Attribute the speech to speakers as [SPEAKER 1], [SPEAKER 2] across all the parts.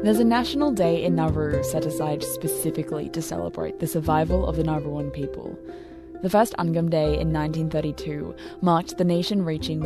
[SPEAKER 1] There's a national day in Nauru set aside specifically to celebrate the survival of the Nauruan people. The first Angam Day in 1932 marked the nation reaching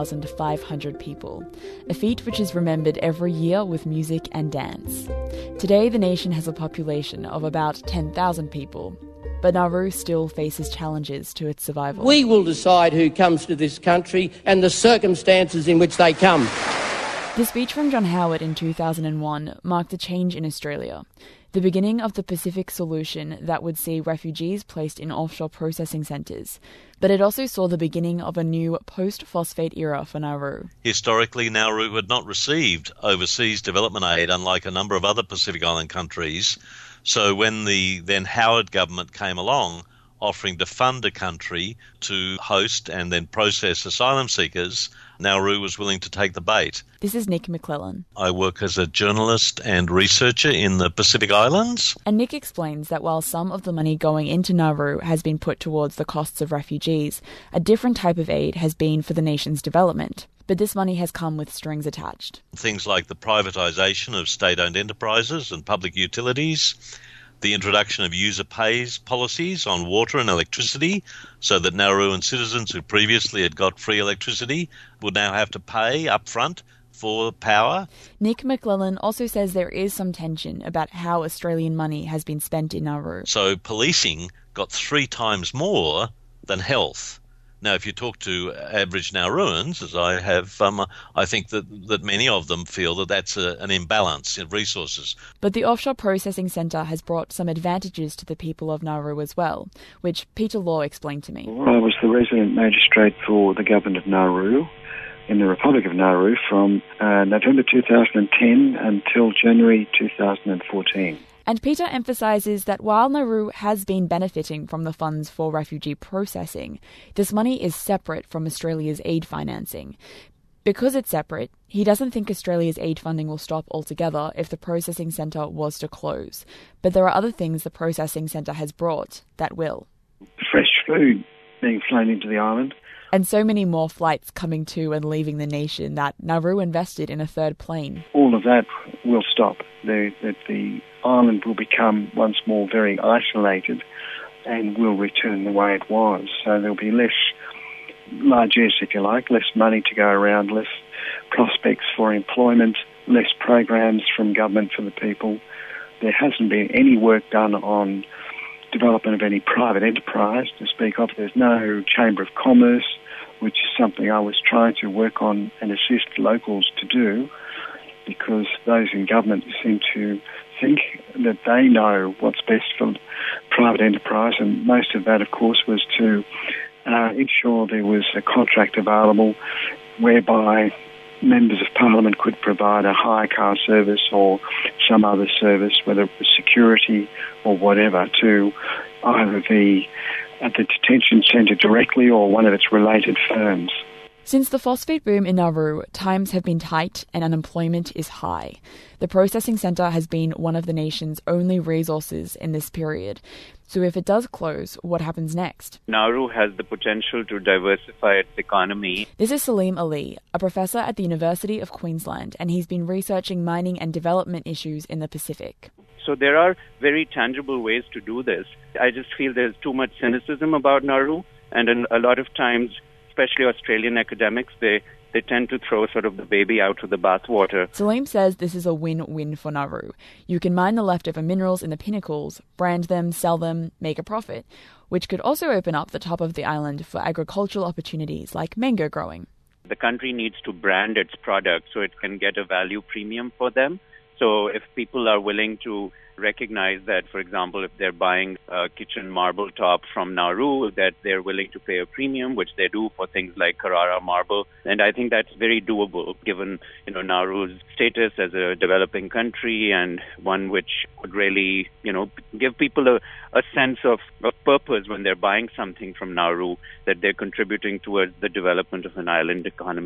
[SPEAKER 1] 1,500 people, a feat which is remembered every year with music and dance. Today, the nation has a population of about 10,000 people, but Nauru still faces challenges to its survival.
[SPEAKER 2] We will decide who comes to this country and the circumstances in which they come.
[SPEAKER 1] The speech from John Howard in 2001 marked a change in Australia, the beginning of the Pacific solution that would see refugees placed in offshore processing centres. But it also saw the beginning of a new post-phosphate era for Nauru.
[SPEAKER 3] Historically, Nauru had not received overseas development aid, unlike a number of other Pacific Island countries. So when the then Howard government came along, offering to fund a country to host and then process asylum seekers, Nauru was willing to take the bait.
[SPEAKER 1] This is Nick McClellan.
[SPEAKER 3] I work as a journalist and researcher in the Pacific Islands.
[SPEAKER 1] And Nick explains that while some of the money going into Nauru has been put towards the costs of refugees, a different type of aid has been for the nation's development. But this money has come with strings attached.
[SPEAKER 3] Things like the privatisation of state-owned enterprises and public utilities, the introduction of user pays policies on water and electricity so that Nauruan citizens who previously had got free electricity would now have to pay upfront for power.
[SPEAKER 1] Nick McClellan also says there is some tension about how Australian money has been spent in Nauru.
[SPEAKER 3] So policing got 3 times more than health. Now, if you talk to average Nauruans, as I have, I think that many of them feel that that's an imbalance in resources.
[SPEAKER 1] But the Offshore Processing Centre has brought some advantages to the people of Nauru as well, which Peter Law explained to me.
[SPEAKER 4] I was the resident magistrate for the government of Nauru in the Republic of Nauru from November 2010 until January 2014.
[SPEAKER 1] And Peter emphasises that while Nauru has been benefiting from the funds for refugee processing, this money is separate from Australia's aid financing. Because it's separate, he doesn't think Australia's aid funding will stop altogether if the processing centre was to close. But there are other things the processing centre has brought that will.
[SPEAKER 4] Fresh food being flown into the island.
[SPEAKER 1] And so many more flights coming to and leaving the nation that Nauru invested in a third plane.
[SPEAKER 4] All of that will stop. The island will become once more very isolated and will return the way it was. So there'll be less largesse, if you like, less money to go around, less prospects for employment, less programs from government for the people. There hasn't been any work done on development of any private enterprise to speak of. There's no Chamber of Commerce, which is something I was trying to work on and assist locals to do, because those in government seem to think that they know what's best for private enterprise, and most of that, of course, was to ensure there was a contract available whereby members of Parliament could provide a hire car service or some other service, whether it was security or whatever, to either the detention centre directly or one of its related firms.
[SPEAKER 1] Since the phosphate boom in Nauru, times have been tight and unemployment is high. The processing centre has been one of the nation's only resources in this period. So if it does close, what happens next?
[SPEAKER 5] Nauru has the potential to diversify its economy.
[SPEAKER 1] This is Salim Ali, a professor at the University of Queensland, and he's been researching mining and development issues in the Pacific.
[SPEAKER 5] So there are very tangible ways to do this. I just feel there's too much cynicism about Nauru, and a lot of times, especially Australian academics, they tend to throw sort of the baby out with the bathwater.
[SPEAKER 1] Salim says this is a win-win for Nauru. You can mine the leftover minerals in the pinnacles, brand them, sell them, make a profit, which could also open up the top of the island for agricultural opportunities like mango growing.
[SPEAKER 5] The country needs to brand its products so it can get a value premium for them. So if people are willing to recognize that, for example, if they're buying a kitchen marble top from Nauru, that they're willing to pay a premium, which they do for things like Carrara marble. And I think that's very doable, given Nauru's status as a developing country and one which would really, give people a sense of purpose when they're buying something from Nauru, that they're contributing towards the development of an island economy.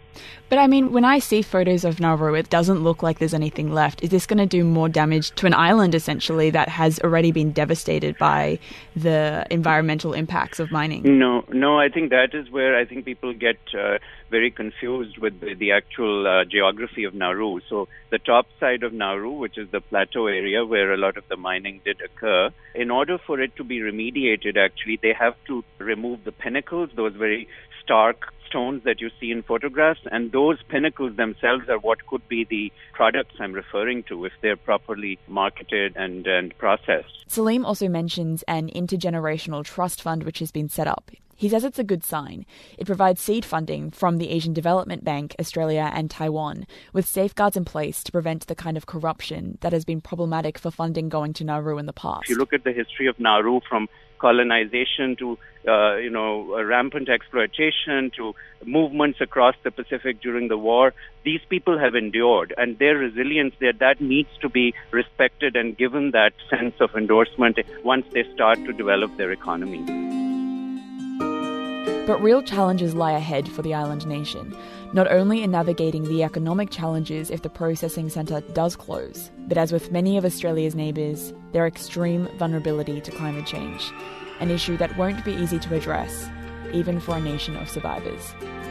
[SPEAKER 1] But I mean, when I see photos of Nauru, it doesn't look like there's anything left. Is this going to do more damage to an island, essentially, that has already been devastated by the environmental impacts of mining?
[SPEAKER 5] No, I think that is where I think people get very confused with the actual geography of Nauru. So the top side of Nauru, which is the plateau area where a lot of the mining did occur, in order for it to be remediated, actually, they have to remove the pinnacles, those very stark stones that you see in photographs, and those pinnacles themselves are what could be the products I'm referring to if they're properly marketed and processed.
[SPEAKER 1] Salim also mentions an intergenerational trust fund which has been set up. He says it's a good sign. It provides seed funding from the Asian Development Bank, Australia and Taiwan, with safeguards in place to prevent the kind of corruption that has been problematic for funding going to Nauru in the past.
[SPEAKER 5] If you look at the history of Nauru, from colonization to rampant exploitation to movements across the Pacific during the war, these people have endured, and their resilience that needs to be respected and given that sense of endorsement once they start to develop their economy.
[SPEAKER 1] But real challenges lie ahead for the island nation, not only in navigating the economic challenges if the processing centre does close, but as with many of Australia's neighbours, their extreme vulnerability to climate change, an issue that won't be easy to address, even for a nation of survivors.